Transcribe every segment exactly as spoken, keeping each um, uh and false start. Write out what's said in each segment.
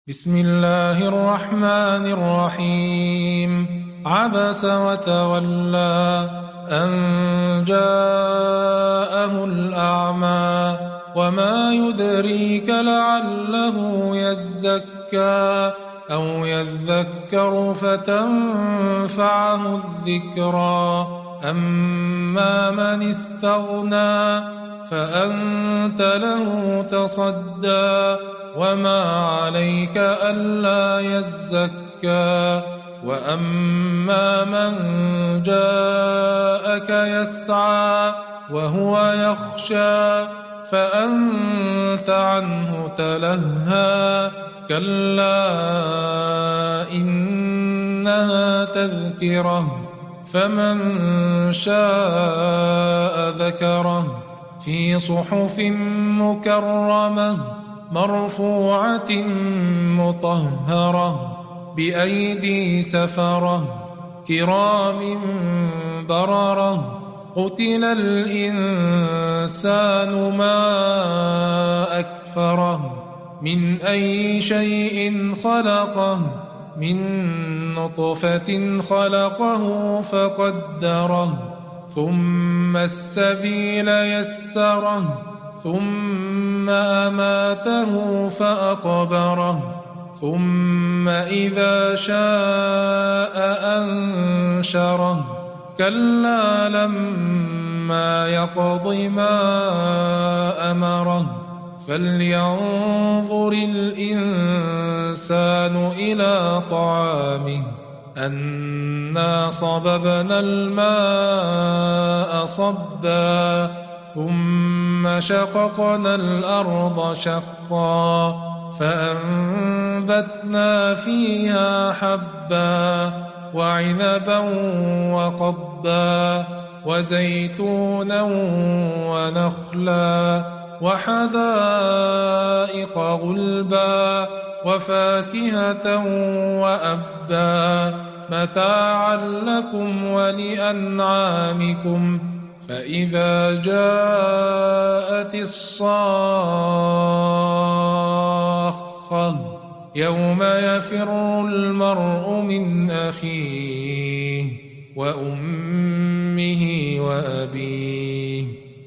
بسم الله الرحمن الرحيم عبس وتولى أن جاءه الأعمى وما يدريك لعله يزكى أو يذكر فتنفعه الذكرى أما من استغنى فأنت له تصدى وما عليك ألا يزكى وأما من جاءك يسعى وهو يخشى فأنت عنه تلهى كلا إنها تذكرة فمن شاء ذكره في صحف مكرمة مرفوعة مطهرة بأيدي سفرة كرام بررة قتل الإنسان ما أكفره من أي شيء خلقه من نطفة خلقه فقدره ثم السبيل يسره ثم أماته فأقبره ثم إذا شاء أنشره كلا لما يقض ما أمره فلينظر الإنسان إلى طعامه أنا صببنا الماء صبا ثم شققنا الأرض شقا فأنبتنا فيها حبا وعنبا وقضبا وزيتونا ونخلا وحدائق غلبا وفاكهة وأبا متاعا لكم ولأنعامكم فإذا جاءت الصاخة يوم يفر المرء من أخيه وأمه وأبيه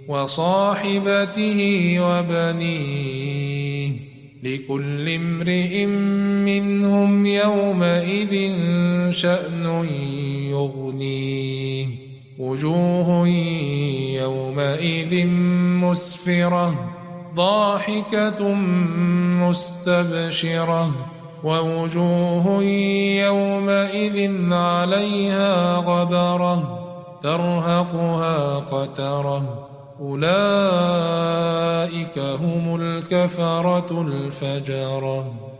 وصاحبته وبنيه لكل امرئ منهم يومئذ شأن يغنيه وجوه يومئذ مسفرة ضاحكة مستبشرة ووجوه يومئذ عليها غبرة ترهقها قترة أولئك هم الكفرة الفجرة.